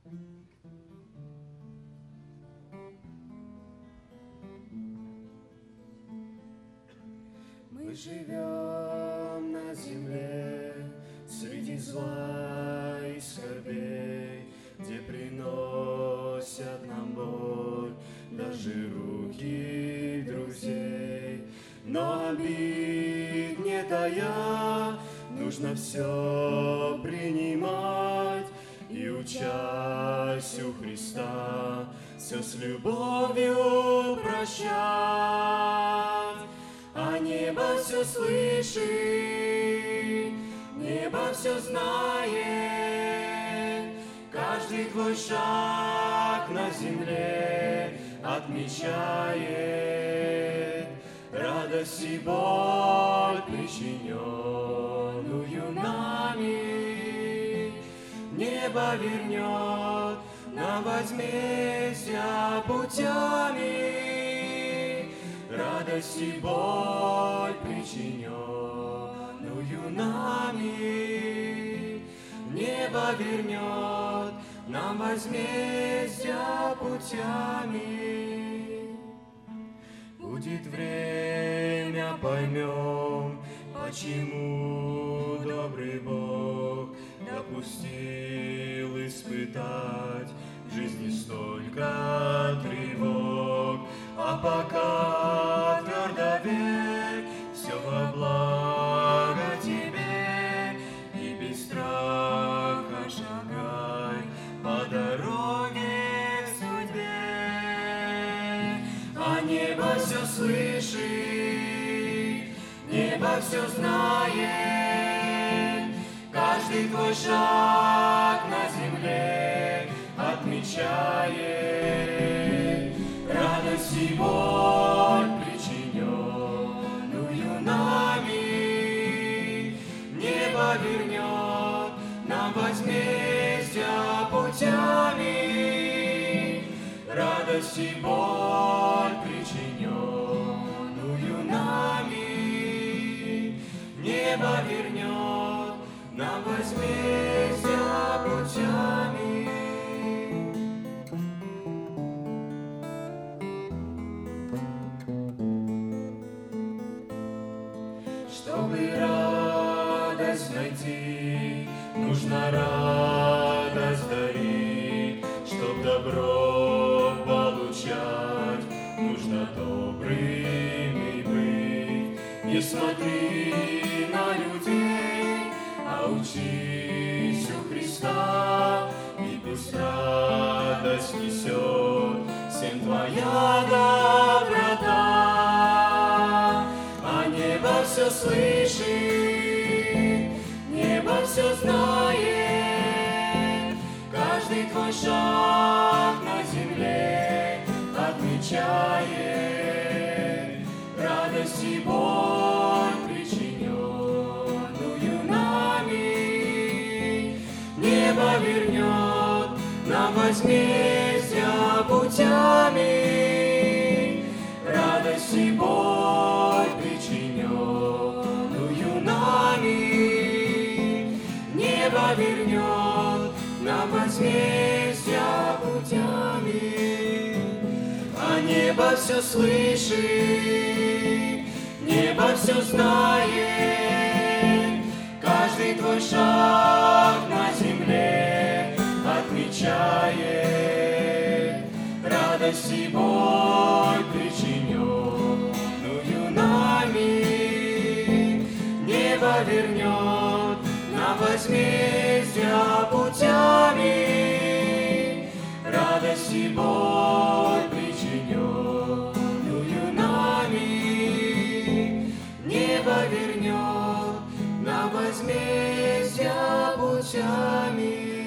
Мы живем на земле среди зла и скорбей, где приносят нам боль даже руки друзей. Но обид не тая, нужно все принимать и, учась у Христа, все с любовью прощать. А небо все слышит, небо все знает, каждый твой шаг на земле отмечает. Радость и боль, причиненную нами, небо вернет нам возмездия путями. Радость и боль, причиненную нами, небо вернет нам возмездия путями. Будет время, поймем, почему добрый Бог допустил испытать в жизни столько тревог. А пока твердо верь, все во благо тебе, и без страха шагай по дороге к судьбе. А небо все слышит, небо все знает, каждый твой шаг на земле отмечает. Радость и боль, причиненную нами, небо вернет нам возмездия путями. Радость и боль, причиненную нами, небо вернет нам возмездия путями. Чтобы радость найти, нужно радость дарить. Чтоб добро получать, нужно добрыми быть. Не смотри на людей, а учись у Христа, и пусть радость несет всем твоя доброта. Небо все слышит, небо все знает, каждый твой шаг на земле отмечает. Радость и боль, причиненную нами, небо вернет нам возмездия путями. Радость и боль, причиненную нами, небо вернет нам возмездия путями. А небо все слышит, небо все знает, каждый твой шаг на земле отмечает. Радость и боль, причиненную нами, небо вернет нам возмездия путями. Радость и боль, причиненную нами, небо вернет нам возмездия путями.